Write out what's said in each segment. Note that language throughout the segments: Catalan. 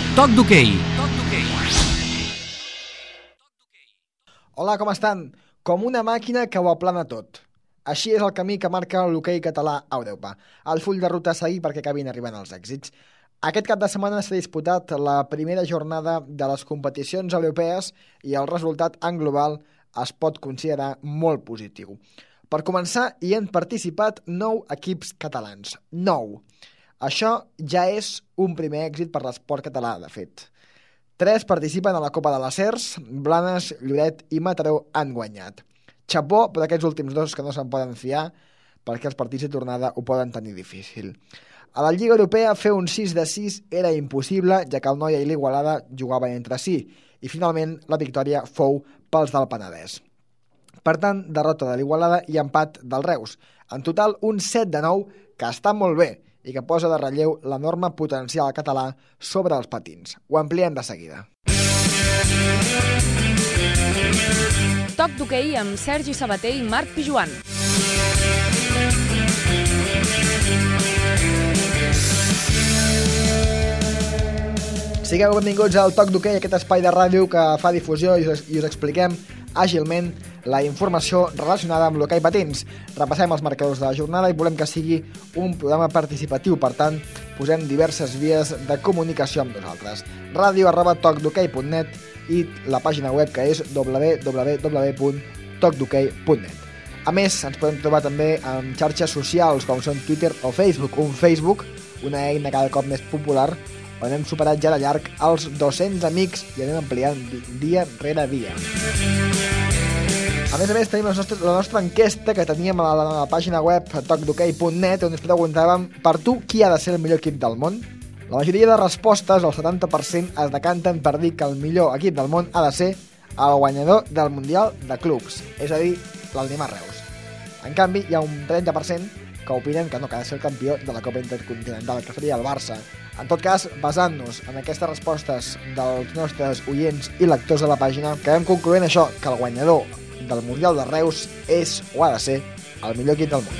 Toc d'hoquei. Hola, com estan? Com una màquina que ho aplana tot. Així és el camí que marca l'hoquei català a Europa. El full de ruta a seguir perquè acabin arribant els èxits. Aquest cap de setmana s'ha disputat la primera jornada de les competicions europees i el resultat en global es pot considerar molt positiu. Per començar, hi han participat 9 equips catalans. 9. Això ja és un primer èxit per l'esport català, de fet. 3 participen a la Copa de les Cers, Blanes, Lloret i Mataró han guanyat. Xapó per aquests últims 2 que no se'n poden fiar perquè els partits de tornada ho poden tenir difícil. A la Lliga Europea fer un 6 de 6 era impossible, ja que el Noia i l'Igualada jugaven entre si, i finalment la victòria fou pels del Penedès. Per tant, derrota de l'Igualada i empat del Reus. En total, un 7 de 9 que està molt bé i que posa de relleu l'enorme potencial català sobre els patins. Ho ampliem de seguida. Toc d'hoquei amb Sergi Sabater i Marc Pijuan. Sigueu benvinguts al Toc d'hoquei, aquest espai de ràdio que fa difusió i us expliquem àgilment la informació relacionada amb l'hoquei patins. Repassem els marcadors de la jornada i volem que sigui un programa participatiu, per tant, posem diverses vies de comunicació amb nosaltres. radio@tocdhoquei.net i la pàgina web que és www.tocdhoquei.net. A més, ens podem trobar també en xarxes socials com són Twitter o Facebook. Un Facebook, una eina cada cop més popular, on hem superat ja de llarg els 200 amics i anem ampliant dia rere dia. A més, tenim la nostra enquesta que teníem a la pàgina web tocdhoquei.net, on ens preguntàvem per tu qui ha de ser el millor equip del món. La majoria de respostes, el 70%, es decanten per dir que el millor equip del món ha de ser el guanyador del Mundial de Clubs, és a dir, l'Aldimar Reus. En canvi, hi ha un 30% que opinen que no, que ha de ser el campió de la Copa Intercontinental, que seria el Barça. En tot cas, basant-nos en aquestes respostes dels nostres oients i lectors de la pàgina, acabem concloent això, que el guanyador del Mundial de Reus és, o ha de ser, el millor equip del món.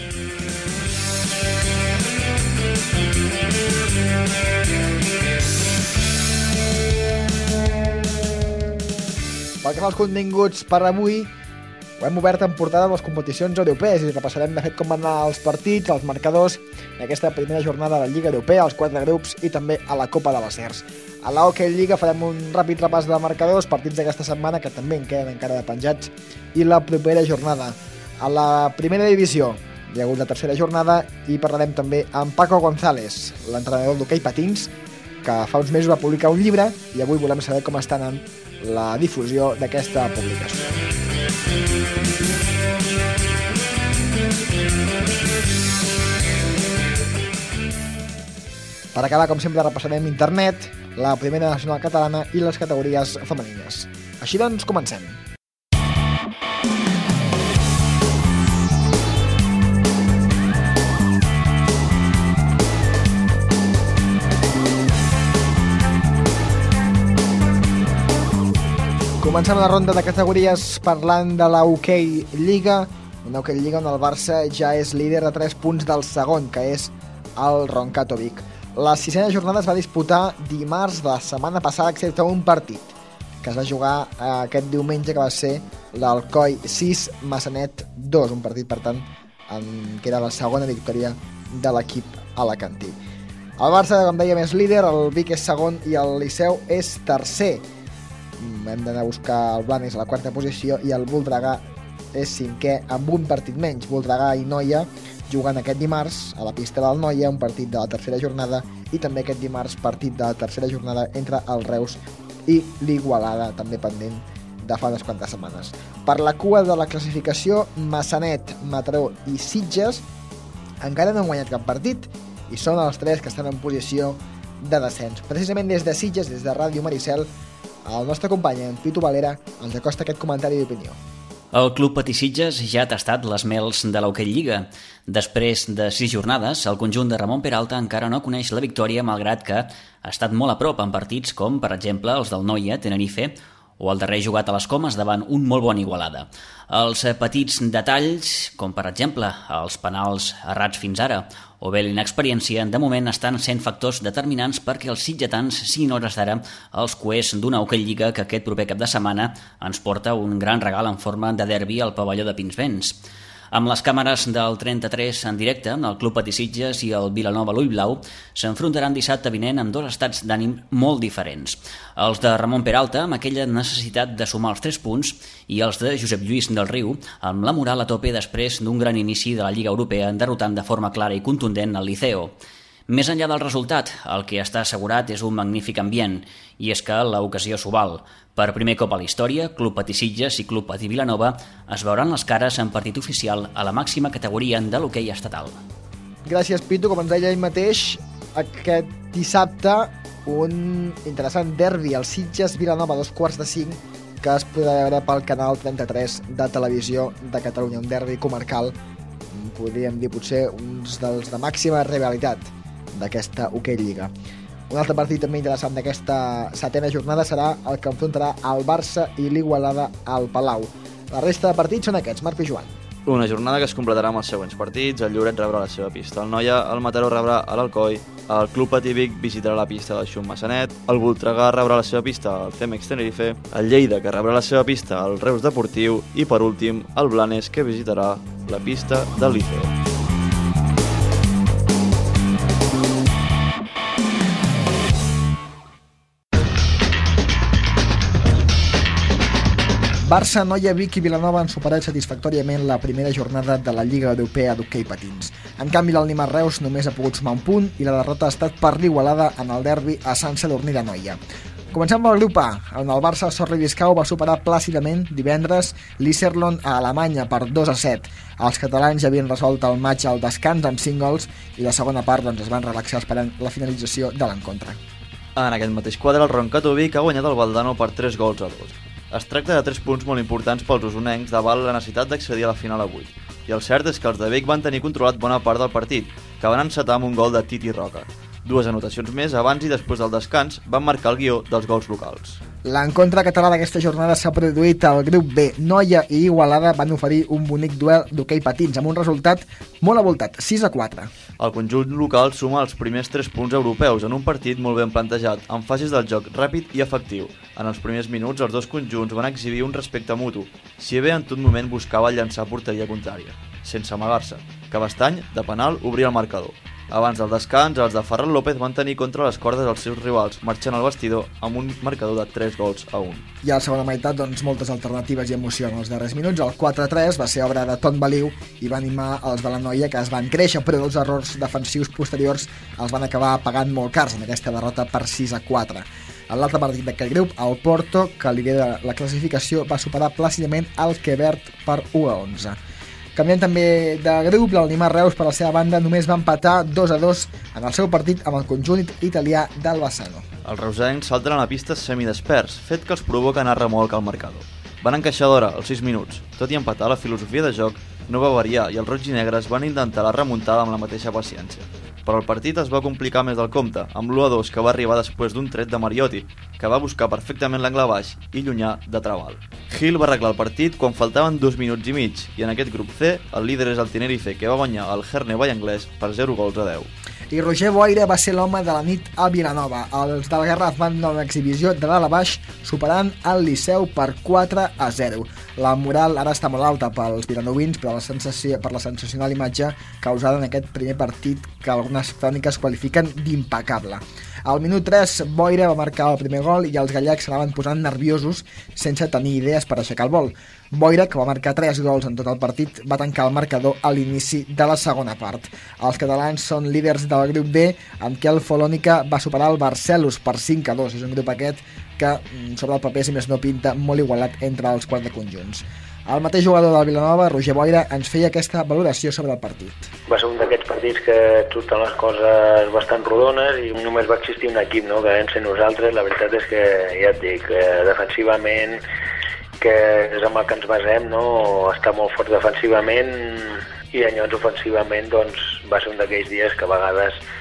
Pel que fa als continguts per avui, ho hem obert en portada de les competicions europees i repassarem de fet com van anar els partits, els marcadors d'aquesta primera jornada de la Lliga Europea, els 4 grups i també a la Copa de les Cers. A la Hockey Lliga farem un ràpid repàs de marcadors, partits d'aquesta setmana que també en queden encara de penjats, i la propera jornada. A la primera divisió hi ha hagut la tercera jornada i parlarem també amb Paco González, l'entrenador d'hoquei patins, que fa uns mesos va publicar un llibre i avui volem saber com està anant la difusió d'aquesta publicació. Per acabar, com sempre, repassarem internet, la primera nacional catalana i les categories femenines. Així doncs, comencem. Comencem la ronda de categories parlant de la Hockey Lliga, una Hockey Lliga on el Barça ja és líder de 3 punts del segon, que és el Roncato Vic. La 6a jornada es va disputar dimarts de la setmana passada, excepte un partit, que es va jugar aquest diumenge, que va ser l'Alcoi 6, Massanet 2, un partit, per tant, que era la segona victòria de l'equip alacantí. El Barça, com dèiem, és líder, el Vic és segon i el Liceu és tercer. Hem d'anar a buscar el Blanes a la 4a posició i el Voltregà és 5è amb un partit menys. Voltregà i Noia jugant aquest dimarts a la pista del Noia, un partit de la tercera jornada, i també aquest dimarts partit de la tercera jornada entre el Reus i l'Igualada, també pendent de fa unes quantes setmanes. Per la cua de la classificació, Massanet, Mataró i Sitges encara no han guanyat cap partit i són els 3 que estan en posició de descens. Precisament des de Sitges, des de Ràdio Maricel, el nostre company, en Pitu Valera, ens acosta aquest comentari d'opinió. El Club Patí Sitges ja ha tastat les mels de l'Hockey Lliga. Després de 6 jornades, el conjunt de Ramon Peralta encara no coneix la victòria, malgrat que ha estat molt a prop en partits com, per exemple, els del Noia, Tenerife o el darrer jugat a les Comes davant un molt bon Igualada. Els petits detalls, com per exemple els penals errats fins ara o bé l'inexperiència, de moment estan sent factors determinants perquè els sitgetans siguin hores d'ara els cuers d'una Hoquei Lliga que aquest proper cap de setmana ens porta un gran regal en forma de derbi al pavelló de Pinsbens. Amb les càmeres del 33 en directe, el Club Patí Sitges i el Vilanova l'Ull Blau s'enfrontaran dissabte vinent amb dos estats d'ànim molt diferents. Els de Ramon Peralta, amb aquella necessitat de sumar els 3 punts, i els de Josep Lluís del Riu, amb la moral a tope després d'un gran inici de la Lliga Europea derrotant de forma clara i contundent el Liceo. Més enllà del resultat, el que està assegurat és un magnífic ambient, i és que l'ocasió s'ho val. Per primer cop a la història, Club Patí Sitges i Club Patí Vilanova es veuran les cares en partit oficial a la màxima categoria de l'hoquei estatal. Gràcies, Pitu. Com ens deia ell mateix, aquest dissabte un interessant derbi al Sitges-Vilanova a 4:45 que es podrà veure pel canal 33 de Televisió de Catalunya. Un derbi comarcal, podríem dir potser uns dels de màxima rivalitat d'aquesta Hoquei Lliga. Un altre partit també interessant d'aquesta setena jornada serà el que enfrontarà el Barça i l'Igualada al Palau. La resta de partits són aquests, Marc i Joan. Una jornada que es completarà amb els següents partits. El Lloret rebrà la seva pista al Noia, el Mataró rebrà a l'Alcoi, el Club Patí Vic visitarà la pista del Xum Massanet, el Voltregà rebrà la seva pista al Cemex Tenerife, el Lleida que rebrà la seva pista al Reus Deportiu i per últim el Blanes que visitarà la pista del Liceo. Barça, Noia, Vic i Vilanova han superat satisfactòriament la primera jornada de la Lliga Europea d'Hoquei Patins. En canvi, l'Alnimar Reus només ha pogut sumar un punt i la derrota ha estat per l'Igualada en el derbi a Sant Sadurní d'Anoia. Comencem amb el grup A, on el Barça Sorri Biscau va superar plàcidament divendres l'Iserlohn a Alemanya per 2-7. Els catalans ja havien resolt el matx al descans amb 5 gols i la segona part es van relaxar esperant la finalització de l'encontre. En aquest mateix quadre, el Roncato Vic ha guanyat el Valdano per 3-2. Es tracta de 3 punts molt importants pels usonencs davant la necessitat d'accedir a la final avui. I el cert és que els de Vic van tenir controlat bona part del partit, que van encetar amb un gol de Titi Roca. 2 anotacions més abans i després del descans van marcar el guió dels gols locals. L'encontre català d'aquesta jornada s'ha produït al grup B. Noia i Igualada van oferir un bonic duel d'hoquei patins amb un resultat molt avoltat, 6-4. El conjunt local suma els primers 3 punts europeus en un partit molt ben plantejat, amb fases del joc ràpid i efectiu. En els primers minuts els dos conjunts van exhibir un respecte mutu, si bé en tot moment buscava llançar porteria contrària, sense amagar-se, que Bastany, de penal, obria el marcador. Abans del descans, els de Ferran López van tenir contra les cordes els seus rivals, marxant al vestidor amb un marcador de 3-1. I a la segona meitat, moltes alternatives i emoció en els darrers minuts. El 4-3 va ser obra de Ton Baliu i va animar els de la Noia, que es van créixer, però els errors defensius posteriors els van acabar pagant molt cars en aquesta derrota per 6-4. En l'altre partit d'aquest grup, el Porto, que lidera la classificació, va superar plàcidament el Quevert per 1-11. Canviant també de grup, l'Alnimar Reus, per la seva banda, només va empatar 2-2 en el seu partit amb el conjunt italià del Bassano. Els reusencs salten a la pista semidesperts, fet que els provoca anar remolc al marcador. Van encaixar d'hora, als 6 minuts. Tot i empatar, la filosofia de joc no va variar i els roig i negres van intentar la remuntada amb la mateixa paciència. Però el partit es va complicar més del compte, amb l'1-2 que va arribar després d'un tret de Mariotti, que va buscar perfectament l'angle baix i llunyà de Trabal. Gil va arreglar el partit quan faltaven 2 minuts i mig, i en aquest grup C, el líder és el Tenerife, que va guanyar el Herne Vallanglès per 0-10. I Roger Boira va ser l'home de la nit a Vilanova. Els del Garraf van donar una exhibició de dalt a baix, superant el Liceu per 4-0. La moral ara està molt alta pels vilanovins per la sensacional imatge causada en aquest primer partit que algunes cròniques qualifiquen d'impecable. Al minut 3, Boira va marcar el primer gol i els gallecs s'anaven posant nerviosos sense tenir idees per aixecar el vol. Boira, que va marcar 3 gols en tot el partit, va tancar el marcador a l'inici de la segona part. Els catalans són líders del grup B, amb què el Folònica va superar el Barcelos per 5-2. És un grup aquest que, sobre el paper, si més no, pinta molt igualat entre els 4 conjunts. El mateix jugador del Vilanova, Roger Boira, ens feia aquesta valoració sobre el partit. Va ser un d'aquests partits que totes les coses bastant rodones i només va existir un equip, no?, que vam ser nosaltres. La veritat és que, ja et dic, defensivament, que és amb el que ens basem, no?, està molt fort defensivament, i llavors ofensivament doncs, va ser un d'aquells dies que a vegades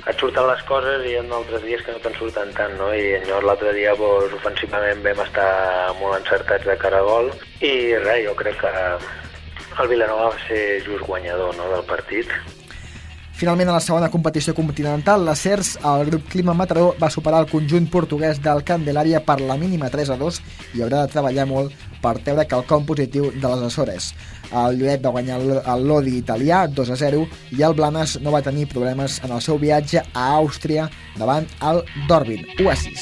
et surten les coses i hi ha altres dies que no te'n surten tant, no? I llavors l'altre dia doncs, ofensivament vam estar molt encertats de cara a gol i res, jo crec que el Vilanova va ser just guanyador, no, del partit. Finalment, a la segona competició continental, la CERS, el grup Clima Mataró, va superar el conjunt portuguès del Candelària per la mínima 3-2 i haurà de treballar molt per treure quelcom positiu de les Açores. El Lloret va guanyar el Lodi italià 2-0 i el Blanes no va tenir problemes en el seu viatge a Àustria davant el Dorbin, 1-6.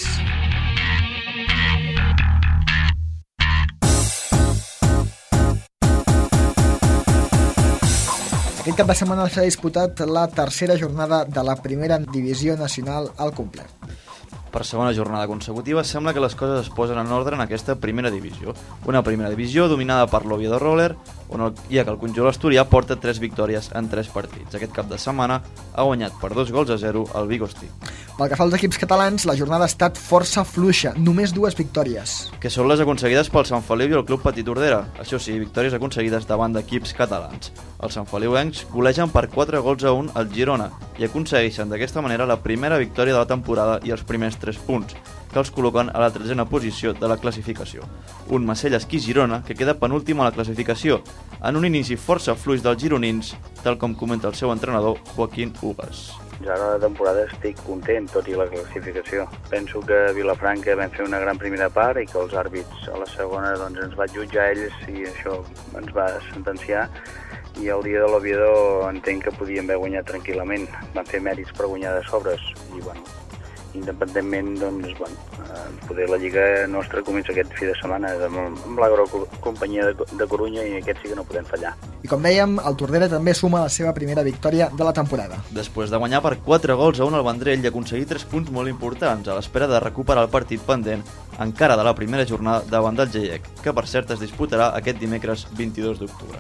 Aquest cap de setmana s'ha disputat la tercera jornada de la primera divisió nacional al complet. Per segona jornada consecutiva sembla que les coses es posen en ordre en aquesta primera divisió. Una primera divisió dominada per l'Oviedo Roller, on hi ha que el conjunt asturià porta 3 victòries en 3 partits. Aquest cap de setmana ha guanyat per 2-0 el Vigo Stick. Pel que fa als equips catalans, la jornada ha estat força fluixa, només 2 victòries. Que són les aconseguides pel Sant Feliu i el Club Petit Tordera. Això sí, victòries aconseguides davant d'equips catalans. Els santfeliuencs golegen per 4-1 al Girona i aconsegueixen d'aquesta manera la primera victòria de la temporada i els primers 3 punts, que els col·loquen a la 13a posició de la classificació. Un Macelles-Girona que queda penúltim a la classificació, en un inici força fluix dels gironins, tal com comenta el seu entrenador Joaquín Ugas. Ja a la temporada estic content, tot i la classificació. Penso que a Vilafranca vam fer una gran primera part i que els àrbits a la segona doncs, ens va jutjar ells i això ens va sentenciar. I el dia de l'Oviedo entenc que podíem haver guanyat tranquil·lament. Van fer mèrits per guanyar de sobres i, bueno, independentment, doncs, poder la Lliga nostra comença aquest fi de setmana amb l'Agrocompanyia de Corunya i aquest sí que no podem fallar. I com dèiem, el Tordera també suma la seva primera victòria de la temporada. Després de guanyar per 4-1 al Vendrell i aconseguir 3 punts molt importants a l'espera de recuperar el partit pendent encara de la primera jornada davant del Geiec, que per cert es disputarà aquest dimecres 22 d'octubre.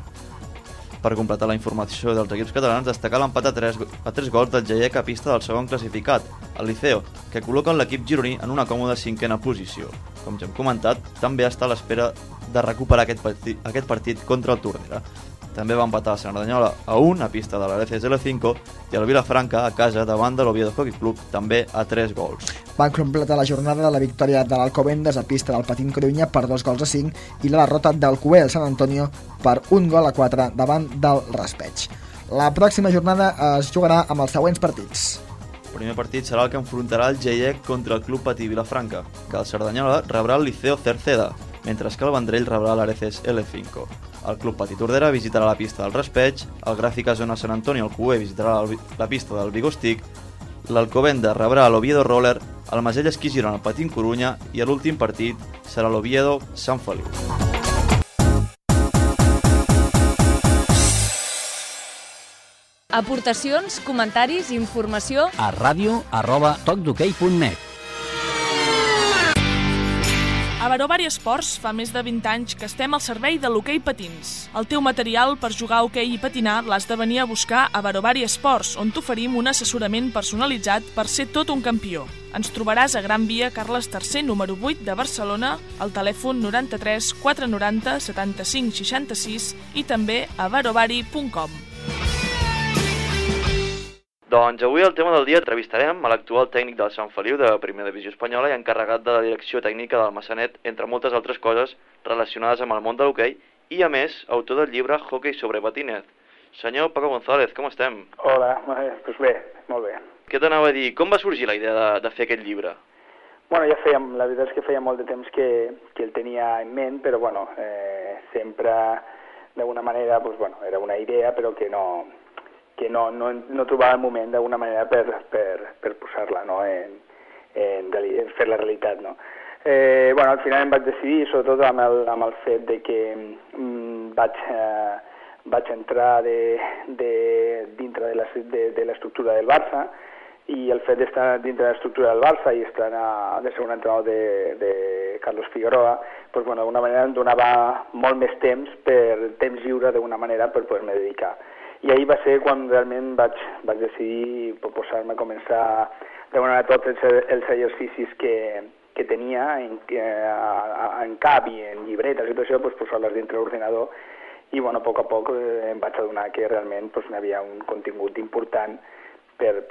Per completar la informació dels equips catalans, destacar l'empat a 3 gols del Geiec a pista del segon classificat, el Liceo, que col·loca l'equip gironí en una còmoda 5a posició. Com ja hem comentat, també està a l'espera de recuperar aquest partit contra el Tordera. També va empatar a Cerdanyola a 1 a pista de l'Areces L5 i el Vilafranca a casa davant de l'Oviedo Hockey Club també a 3 gols. Van completar la jornada de la victòria de l'Alcobendas a pista del Patín Corunya per 2-5 i la derrota del Cué al San Antonio per 1-4 davant del Raspeig. La pròxima jornada es jugarà amb els següents partits. El primer partit serà el que enfrontarà el Geiec contra el Club Patí Vilafranca, que el Cerdanyola rebrà el Liceo Cerceda, mentre que el Vendrell rebrà l'Areces L5. El Club Patí Tordera visitarà la pista del Raspeig, el Gràfica Zona Sant Antoni el Cué visitarà la pista del Vigo Stick, l'Alcobendas rebrà l'Oviedo Roller, el Macelles-Girona el Patín Corunya i l'últim partit serà l'Oviedo Sant Feliu. Aportacions, comentaris, informació a radio@tocdhoquei.net. A Barovari Esports fa més de 20 anys que estem al servei de l'hoquei patins. El teu material per jugar a hoquei i patinar l'has de venir a buscar a Barovari Esports, on t'oferim un assessorament personalitzat per ser tot un campió. Ens trobaràs a Gran Via Carles III, número 8 de Barcelona, al telèfon 93 490 75 66 i també a barovari.com. Doncs avui al tema del dia entrevistarem a l'actual tècnic del Sant Feliu de Primera Divisió Espanyola i encarregat de la direcció tècnica del Massanet, entre moltes altres coses relacionades amb el món de l'hoquei i, a més, autor del llibre Hockey sobre patinet. Senyor Paco González, com estem? Hola, doncs bé, molt bé. Què t'anava a dir? Com va sorgir la idea de fer aquest llibre? Bueno, la veritat és que feia molt de temps que el tenia en ment, però bueno, sempre d'alguna manera, doncs, bueno, era una idea, però que no trobava el moment d'alguna manera per posar-la, no? en fer-la realitat. No? Bueno, al final em vaig decidir, sobretot amb el fet de que vaig entrar dintre de l'estructura del Barça, i el fet d'estar dintre de l'estructura del Barça i estar de segon entrenador de Carlos Figueroa, doncs, bueno, d'alguna manera em donava molt més temps lliure d'alguna manera per poder-me dedicar. I ahir va ser quan realment vaig decidir posar-me a començar d'alguna manera tots els exercicis que tenia en cap i en llibretes i tot això, posar-les dintre l'ordinador i bueno, a poc em vaig adonar que realment hi havia un contingut important per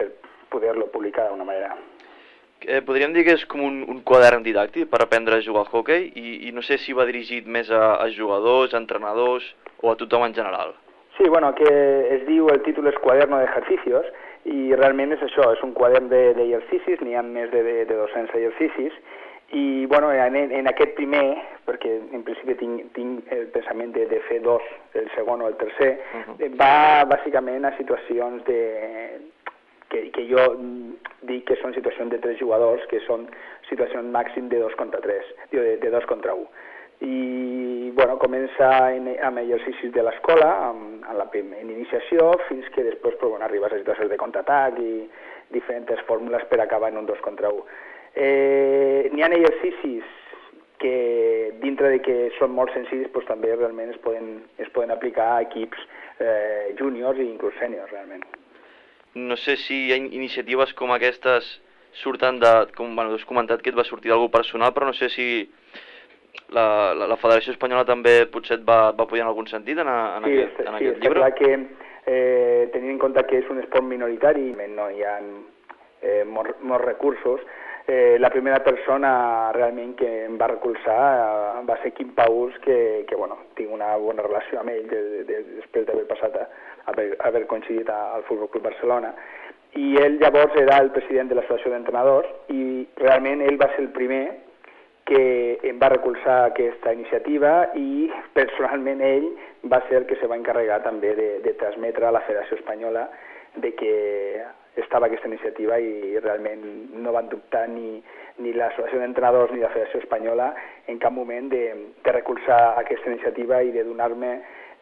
poder-lo publicar d'alguna manera. Podríem dir que és com un quadern didàctic per aprendre a jugar al hoquei i no sé si va dirigit més a jugadors, a entrenadors o a tothom en general. Sí, bueno, que es diu, el títol és Cuaderno de Ejercicios i realment és això, és un quadern d'exercicis, n'hi ha més de 200 exercicis i bueno, en aquest primer, perquè en principi tinc el pensament de fer dos, el segon o el tercer, va bàsicament a situacions que jo dic que són situacions de 3 jugadors, que són situacions màxim de 2 contra 3, de 2 contra 1. I bueno, comença amb exercicis de l'escola, en iniciació, fins que després arribes a situacions de contraatac i diferents fórmules per acabar en un 2 contra 1. N'hi ha exercicis que dintre de que són molt senzills també realment es poden aplicar a equips júniors i inclús sèniors realment. No sé si hi ha iniciatives com aquestes surten de, com has comentat que et va sortir d'algú personal, però no sé si la Federació Espanyola també potser et va apoyar en algun sentit en aquest llibre? Sí, està clar que tenint en compte que és un esport minoritari, no hi ha molts recursos, la primera persona realment que em va recolzar va ser Quim Paús, que bueno, tinc una bona relació amb ell després d'haver passat haver coincidit al Futbol Club Barcelona, i ell llavors era el president de l'associació d'entrenadors i realment ell va ser el primer que em va recolzar aquesta iniciativa i personalment ell va ser el que se va encarregar també de transmetre a la Federació Espanyola de que estava aquesta iniciativa i realment no van dubtar ni l'associació d'entrenadors ni la Federació Espanyola en cap moment de recolzar aquesta iniciativa i de donar-me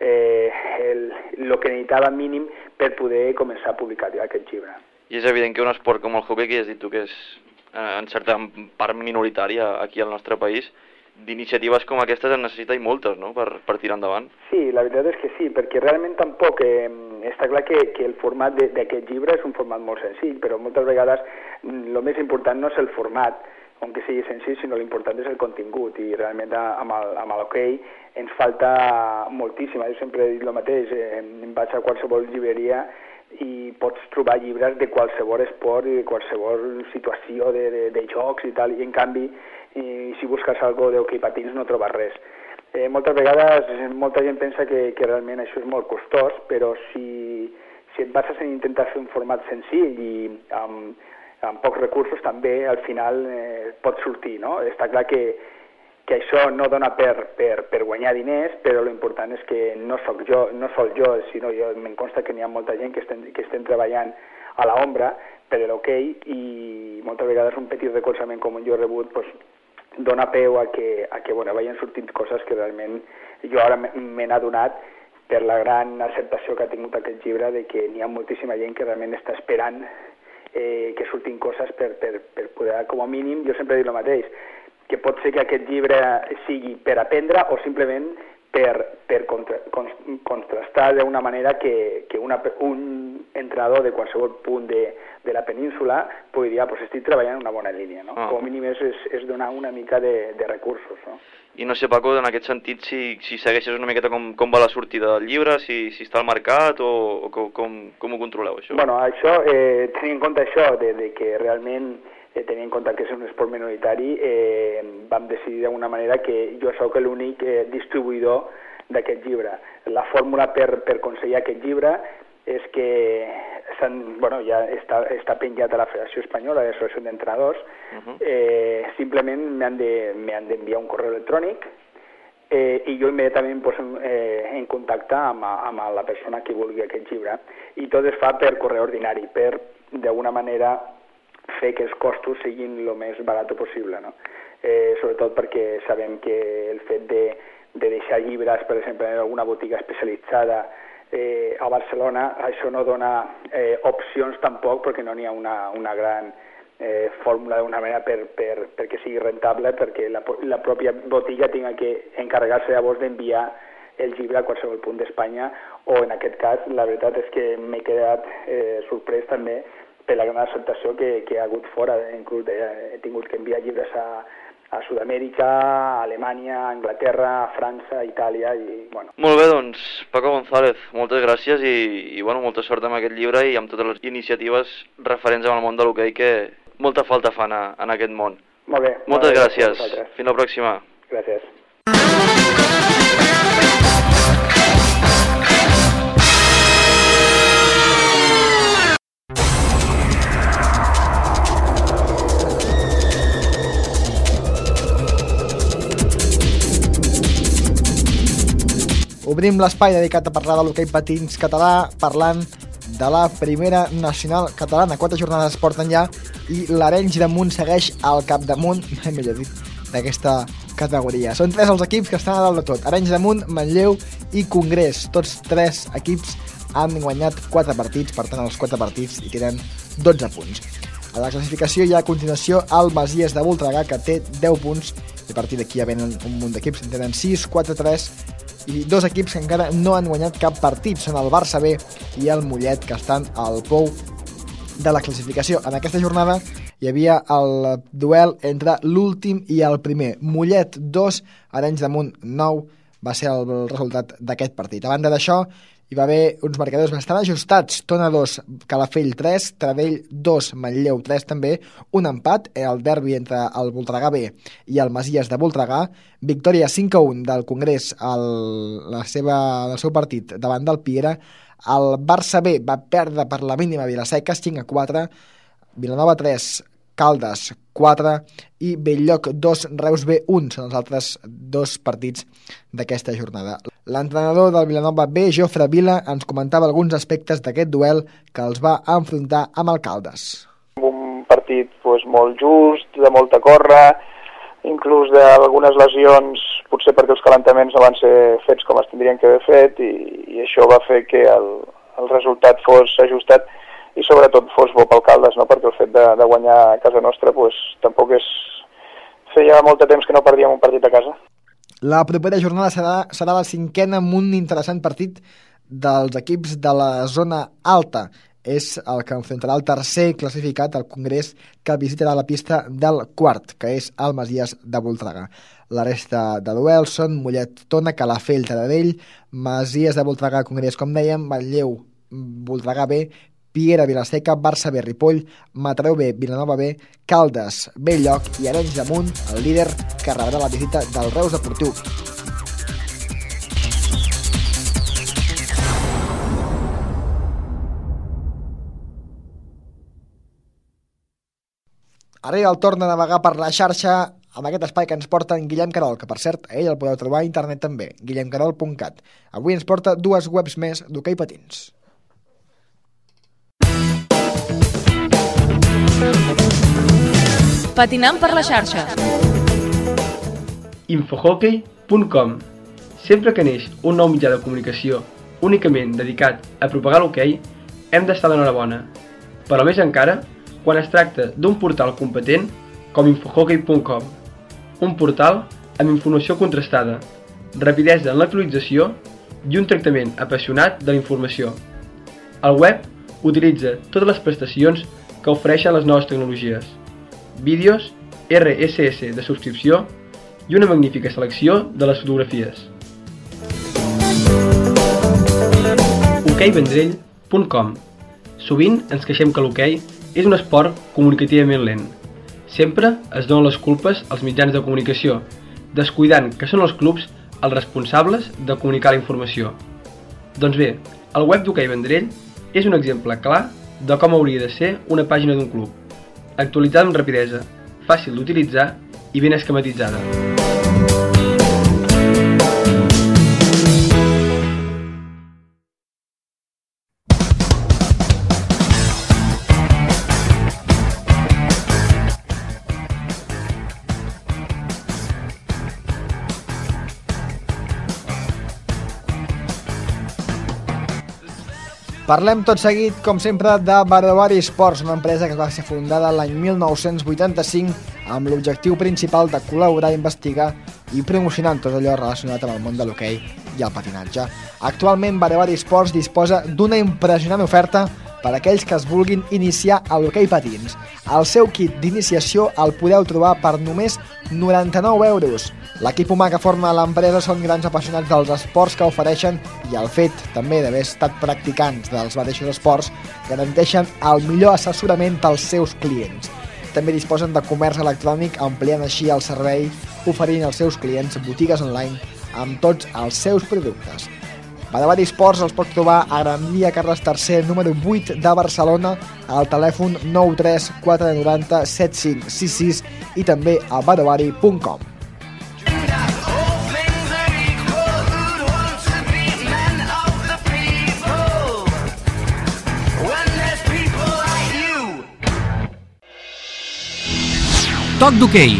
el que necessitava mínim per poder començar a publicar aquest llibre. I és evident que un esport com el hoquei, que has dit tu que és en certa part minoritària aquí al nostre país, d'iniciatives com aquestes en necessita i moltes, no?, per tirar endavant. Sí, la veritat és que sí, perquè realment tampoc està clar que el format d'aquest llibre és un format molt senzill, però moltes vegades el més important no és el format, on que sigui senzill, sinó l'important és el contingut, i realment amb l'hoquei ens falta moltíssim. Jo sempre he dit el mateix, em vaig a qualsevol llibreria i pots trobar llibres de qualsevol esport i de qualsevol situació de jocs i tal, i en canvi si busques algo d'hoquei patins no trobes res. Moltes vegades molta gent pensa que realment això és molt costós, però si et bases en intentar fer un format senzill i amb pocs recursos també al final pot sortir, no? Està clar que això no dona per guanyar diners, però l'important és que no sol jo, sinó me'n consta que n'hi ha molta gent que estem treballant a l'ombra per l'hoquei i moltes vegades un petit recolzament com jo he rebut dona peu a que vagin sortint coses que realment jo ara me n'he adonat per la gran acceptació que ha tingut aquest llibre, de que n'hi ha moltíssima gent que realment està esperant que surtin coses per poder, com a mínim, jo sempre dic el mateix, que pot ser que aquest llibre sigui per aprendre o simplement per contrastar d'una manera que un entrenador de qualsevol punt de la península pugui dir, estic treballant en una bona línia, no? Com a mínim és donar una mica de recursos, no? I no sé, Paco, en aquest sentit, si segueixes una miqueta com va la sortida del llibre, si està al mercat o com ho controleu, això? Bueno, això, tenint en compte això, de que realment tenint en compte que és un esport minoritari, vam decidir d'alguna manera que jo sóc l'únic distribuïdor d'aquest llibre. La fórmula per aconseguir aquest llibre és que ja està penjat a la Federació Espanyola de l'Associació d'Entrenadors. Simplement m'han d'enviar un correu electrònic i jo immediatament em poso en contacte amb la persona que vulgui aquest llibre. I tot es fa per correu ordinari, per d'alguna manera fer que els costos siguin el més barat possible, no? Sobretot perquè sabem que el fet de deixar llibres, per exemple, en alguna botiga especialitzada a Barcelona, això no dona opcions tampoc, perquè no n'hi ha una gran fórmula d'una manera perquè sigui rentable, perquè la pròpia botiga tingui que encarregar-se llavors d'enviar el llibre a qualsevol punt d'Espanya, o en aquest cas la veritat és que m'he quedat sorprès també per la gran acceptació que ha hagut fora. Inclús he tingut que enviar llibres a Sud-amèrica, a Alemanya, a Anglaterra, a França, a Itàlia i, bueno. Molt bé, doncs, Paco González, moltes gràcies i bueno, molta sort amb aquest llibre i amb totes les iniciatives referents al món de l'hoquei que molta falta fan en aquest món. Molt bé. Moltes gràcies. Fins la pròxima. Gràcies. Obrim l'espai dedicat a parlar de l'hoquei patins català parlant de la primera nacional catalana. 4 jornades es porten ja i l'Arenys de Munt segueix al capdamunt, millor dit, d'aquesta categoria. Són 3 els equips que estan a dalt de tot. Arenys de Munt, Manlleu i Congrés. Tots 3 equips han guanyat 4 partits, per tant els 4 partits hi tenen 12 punts. A la classificació hi ha a continuació el Masies de Voltregà, que té 10 punts, i a partir d'aquí ja venen un munt d'equips, en tenen 6, 4, 3, i 2 equips que encara no han guanyat cap partit, són el Barça B i el Mollet, que estan al pou de la classificació. En aquesta jornada hi havia el duel entre l'últim i el primer. Mollet 2, Arenys de Munt 9 va ser el resultat d'aquest partit. A banda d'això, hi va haver uns marcadors bastant ajustats. Tona 2, Calafell 3, Taradell 2, Manlleu 3 també, un empat, el derbi entre el Voltregà B i el Masies de Voltregà, victòria 5-1 del Congrés el seu partit davant del Piera, el Barça B va perdre per la mínima Vilaseca 5-4, Vilanova 3, Caldes 4 i Belllloc 2, Reus B 1 són els altres 2 partits d'aquesta jornada. L'entrenador del Vilanova B, Jofre Vila, ens comentava alguns aspectes d'aquest duel que els va enfrontar amb el Caldes. Un partit molt just, de molta corra, inclús d'algunes lesions, potser perquè els calentaments no van ser fets com es tindrien que haver fet i això va fer que el resultat fos ajustat i sobretot fos bo pel Caldes, no? Perquè el fet de guanyar a casa nostra tampoc feia molt de temps que no perdíem un partit a casa. La propera jornada serà la 5a amb un interessant partit dels equips de la zona alta. És el que enfrontarà el tercer classificat, el Congrés, que visitarà la pista del quart, que és el Masies de Voltregà. La resta de duels són Mollet, Tona, Calafell, Taradell, Masies de Voltregà, Congrés, com dèiem, Manlleu, Voltregà B, Piera, Vilaseca, Barça B, Ripoll, Mataró B, Vilanova B, Caldes, Belllloc i Arenys de Munt, el líder que rebrà la visita del Reus Deportiu. Arriba el torn de navegar per la xarxa amb aquest espai que ens porta en Guillem Querol, que per cert, ell el podeu trobar a internet també, guillemquerol.cat. Avui ens porta 2 webs més d'hoquei patins. Patinant per la xarxa. Infohockey.com. Sempre que neix un nou mitjà de comunicació únicament dedicat a propagar l'hoquei, hem d'estar d'enhorabona. Però més encara, quan es tracta d'un portal competent com Infohockey.com. Un portal amb informació contrastada, rapidesa en l'actualització i un tractament apassionat de la informació. El web utilitza totes les prestacions que ofereixen les noves tecnologies, vídeos, RSS de subscripció i una magnífica selecció de les fotografies. hoqueivendrell.com. Sovint ens queixem que l'hoquei és un esport comunicativament lent. Sempre es donen les culpes als mitjans de comunicació, descuidant que són els clubs els responsables de comunicar la informació. Doncs bé, el web d'Hoquei Vendrell és un exemple clar de com hauria de ser una pàgina d'un club, actualitzada amb rapidesa, fàcil d'utilitzar i ben esquematitzada. Parlem tot seguit, com sempre, de Barovari Sports, una empresa que va ser fundada l'any 1985 amb l'objectiu principal de col·laborar, investigar i promocionar tot allò relacionat amb el món de l'hoquei i el patinatge. Actualment, Barovari Sports disposa d'una impressionant oferta per a aquells que es vulguin iniciar a l'hoquei patins. El seu kit d'iniciació el podeu trobar per només 99 euros. L'equip humà que forma l'empresa són grans apassionats dels esports que ofereixen i el fet també d'haver estat practicants dels mateixos esports garanteixen el millor assessorament pels seus clients. També disposen de comerç electrònic, ampliant així el servei, oferint als seus clients botigues online amb tots els seus productes. Badovari Esports els pot trobar a Gran Via Carles III, número 8 de Barcelona, al telèfon 93 490 7566 i també a badovari.com. Toc d'hoquei.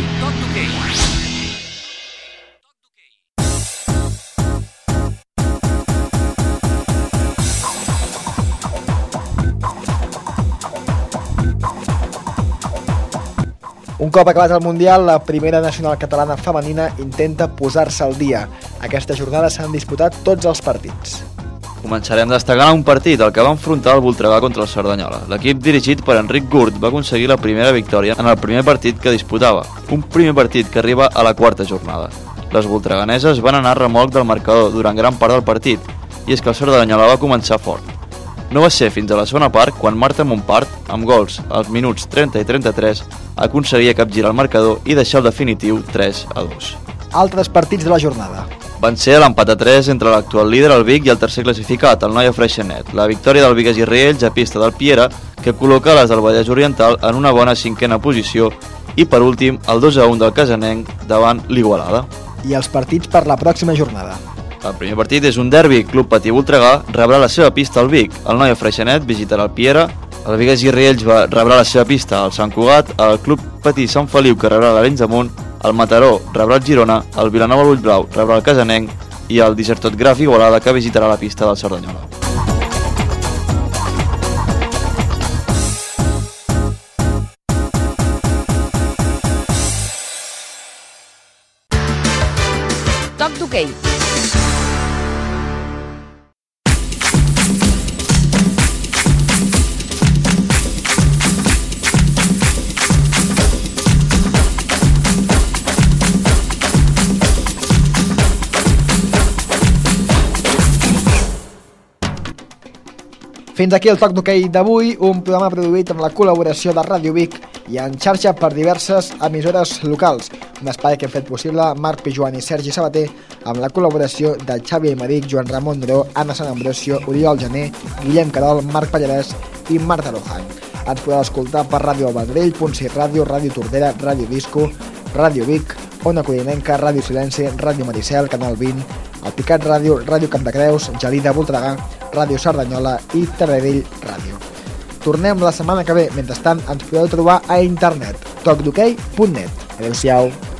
Un cop acabat el Mundial, la primera nacional catalana femenina intenta posar-se al dia. Aquesta jornada s'han disputat tots els partits. Començarem destacant un partit, el que va enfrontar el Voltregà contra el Cerdanyola. L'equip dirigit per Enric Gurt va aconseguir la primera victòria en el primer partit que disputava, un primer partit que arriba a la quarta jornada. Les voltreganeses van anar a remolc del marcador durant gran part del partit, i és que el Cerdanyola va començar fort. No va ser fins a la segona part quan Marta Montpart, amb gols als minuts 30 i 33, aconseguia capgirar el marcador i deixar el definitiu 3-2. Altres partits de la jornada. Van ser l'empat a 3 entre l'actual líder, el Vic, i el tercer classificat, el Noia Freixenet. La victòria del Bigues i Riells a pista del Piera, que col·loca les del Vallès Oriental en una bona cinquena posició, i per últim el 2-1 del Casanenc davant l'Igualada. I els partits per la pròxima jornada. El primer partit és un derbi. Club Patí Voltregà rebrà la seva pista al Vic, el Noia Freixenet visitarà el Piera, el Bigues i Riells rebrà la seva pista al Sant Cugat, el Club Patí Sant Feliu que rebrà l'Arenys de Munt, el Mataró rebrà el Girona, el Vilanova l'Ullblau rebrà el Casanenc i el Disertot Graf Igualada que visitarà la pista del Cerdanyola. Toc d'hoquei. Fins aquí el Toc d'hoquei d'avui, un programa produït amb la col·laboració de Ràdio Vic i en xarxa per diverses emissores locals. Un espai que hem fet possible Marc Pijuan i Sergi Sabater amb la col·laboració de Xavi Aymeric, Joan Ramon Neró, Anna Sant Ambrosio, Oriol Gené, Guillem Carol, Marc Pallarès i Marta Luján. Ens podeu escoltar per Ràdio Vendrell, Punt Ràdio, Ràdio Tordera, Ràdio Disco, Ràdio Vic, Ona Codinenca, Ràdio Silenci, Ràdio Maricel, Canal 20, el Picat Ràdio, Ràdio Campdecreus, Gelida Voltregà, Ràdio Cerdanyola i Taradell Ràdio. Tornem la setmana que ve. Mentrestant, ens podeu trobar a internet, tocdhoquei.net. Adéu-siau.